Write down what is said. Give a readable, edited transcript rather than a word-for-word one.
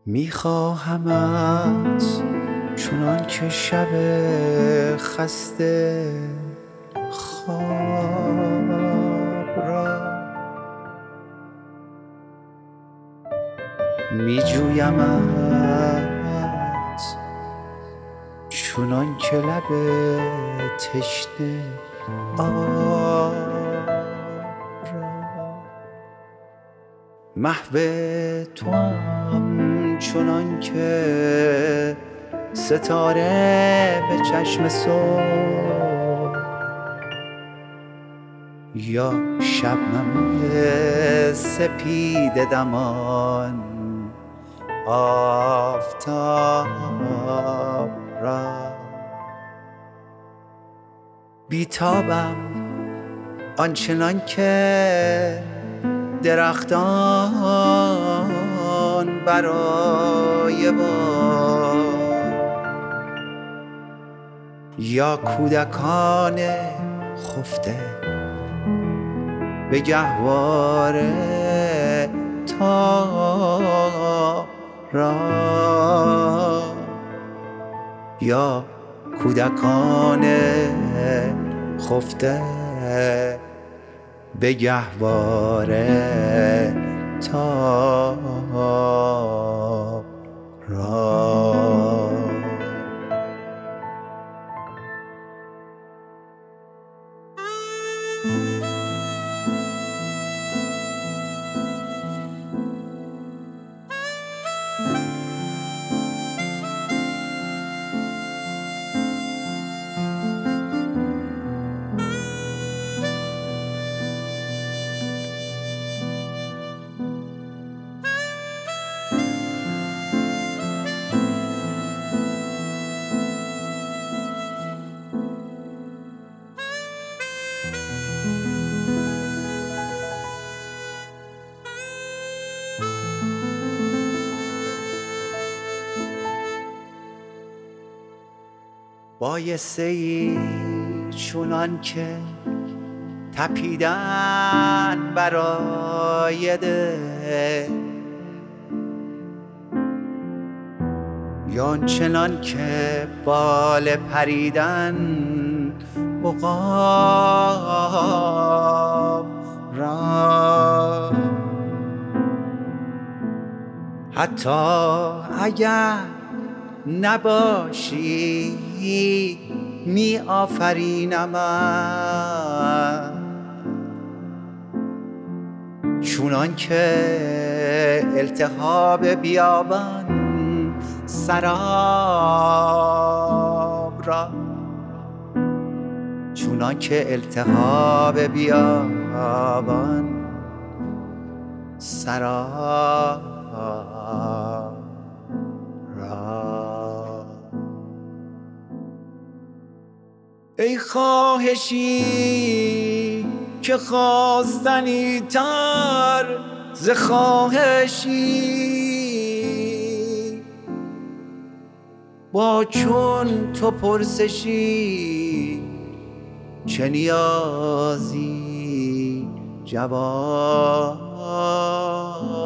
میخواهمت چنان که شب خسته خواب را میجویمت چنان که لب تشنه آب را محو توام چنان که ستاره به چشم صبح یا شبنم سپید دمان آفتاب را بیتابم آنچنان که درختان برای باد یا کودکان خفته به گهواره تارا یا کودکان خفته به گهواره تارا بایسته ای چونان که تپیدن برای ده یا چنان که بال پریدن عقاب را حتی اگر نباشی می آفرینمت چونان که التهاب بیابان سراب را چونان که التهاب بیابان سراب ای خواهشی که خواستنی تر ز خواهشی با چون تو پرسشی چه نیازی جواب